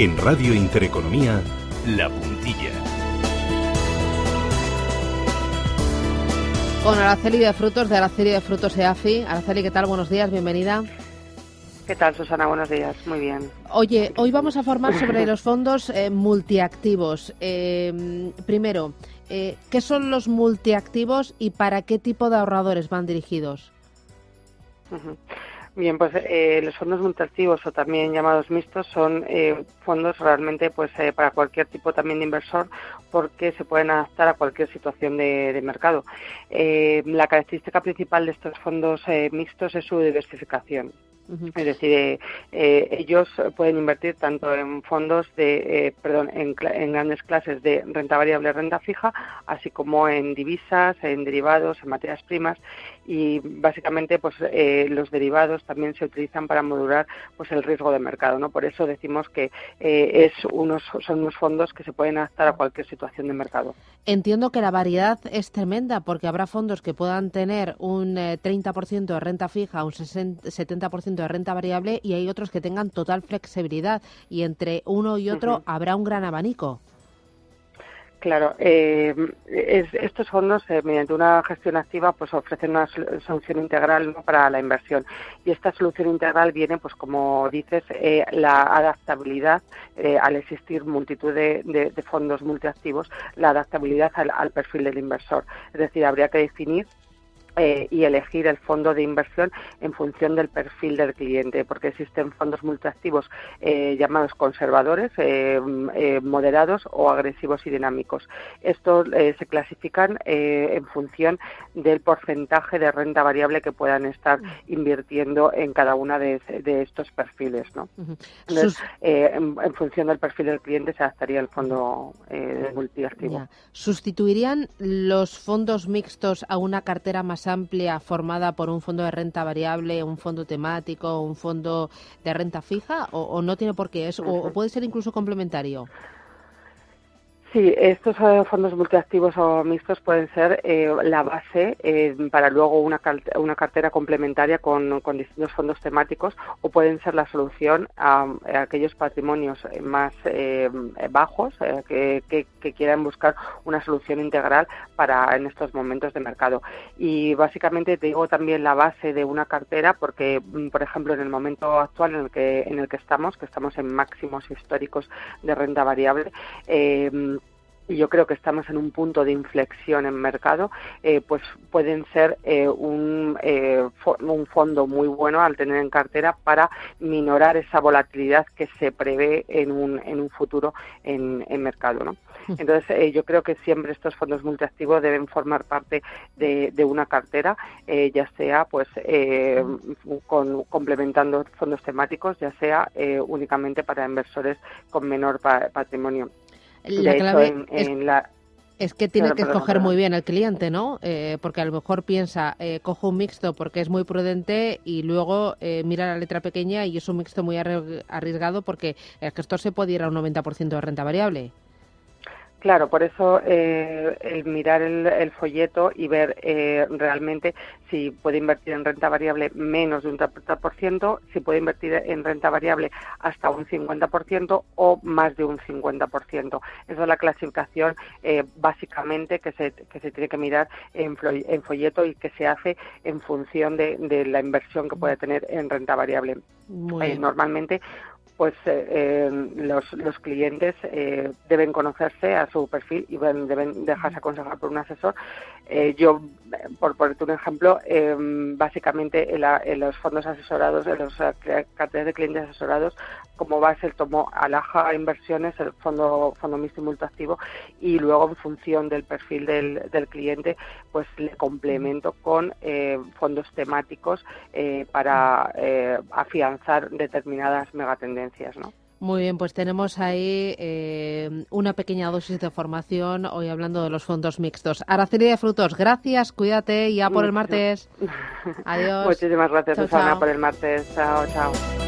En Radio Intereconomía, La Puntilla. Con Araceli de Frutos, de Araceli de Frutos EAFI. Araceli, ¿qué tal? Buenos días, bienvenida. ¿Qué tal, Susana? Buenos días, muy bien. Oye, hoy vamos a formar sobre los fondos multiactivos. Primero, ¿qué son los multiactivos y para qué tipo de ahorradores van dirigidos? Bien, pues los fondos multiactivos o también llamados mixtos son fondos realmente para cualquier tipo también de inversor, porque se pueden adaptar a cualquier situación de mercado. La característica principal de estos fondos mixtos es su diversificación. Es decir, ellos pueden invertir tanto en fondos en grandes clases de renta variable, renta fija, así como en divisas, en derivados, en materias primas, y básicamente los derivados también se utilizan para modular el riesgo de mercado, ¿no? Por eso decimos que son unos fondos que se pueden adaptar a cualquier situación de mercado. Entiendo que la variedad es tremenda, porque habrá fondos que puedan tener un 30% de renta fija, un 70% de renta variable, y hay otros que tengan total flexibilidad, y entre uno y otro habrá un gran abanico. Claro, estos fondos, mediante una gestión activa, ofrecen una solución integral, ¿no?, para la inversión. Y esta solución integral viene, como dices, la adaptabilidad, al existir multitud de fondos multiactivos, la adaptabilidad al perfil del inversor. Es decir, habría que definir y elegir el fondo de inversión en función del perfil del cliente, porque existen fondos multiactivos llamados conservadores, moderados o agresivos y dinámicos. Estos se clasifican en función del porcentaje de renta variable que puedan estar invirtiendo en cada una de estos perfiles, ¿no? Entonces, en función del perfil del cliente se adaptaría el fondo multiactivo. Ya. ¿Sustituirían los fondos mixtos a una cartera más amplia formada por un fondo de renta variable, un fondo temático, un fondo de renta fija, o no tiene por qué eso, o puede ser incluso complementario? Sí, estos fondos multiactivos o mixtos pueden ser la base para luego una cartera complementaria con distintos fondos temáticos, o pueden ser la solución a aquellos patrimonios más bajos que quieran buscar una solución integral en estos momentos de mercado. Y básicamente te digo también la base de una cartera, porque, por ejemplo, en el momento actual en el que estamos en máximos históricos de renta variable, y yo creo que estamos en un punto de inflexión en mercado, pueden ser un fondo muy bueno al tener en cartera para minorar esa volatilidad que se prevé en un futuro en mercado, ¿no? Entonces, yo creo que siempre estos fondos multiactivos deben formar parte de una cartera, ya sea complementando fondos temáticos, ya sea únicamente para inversores con menor patrimonio. La clave es que tiene que escoger muy bien el cliente, ¿no? Porque a lo mejor piensa, cojo un mixto porque es muy prudente, y luego mira la letra pequeña y es un mixto muy arriesgado porque el gestor se puede ir a un 90% de renta variable. Claro, por eso el mirar el folleto y ver realmente si puede invertir en renta variable menos de un 30%, si puede invertir en renta variable hasta un 50% o más de un 50%. Esa es la clasificación básicamente que se tiene que mirar en folleto, y que se hace en función de la inversión que puede tener en renta variable. Normalmente los clientes deben conocerse a su perfil y deben dejarse aconsejar por un asesor. Yo, por ponerte un ejemplo, básicamente en los fondos asesorados, en los carteras de clientes asesorados, como base tomo Alaja Inversiones, el fondo mixto y multiactivo, y luego en función del perfil del cliente, le complemento con fondos temáticos para afianzar determinadas megatendencias, ¿no? Muy bien, pues tenemos ahí una pequeña dosis de formación hoy hablando de los fondos mixtos. Araceli de Frutos, gracias, cuídate, ya por el martes. Adiós. Muchísimas gracias, Chao, Susana, chao. por el martes. Chao, chao.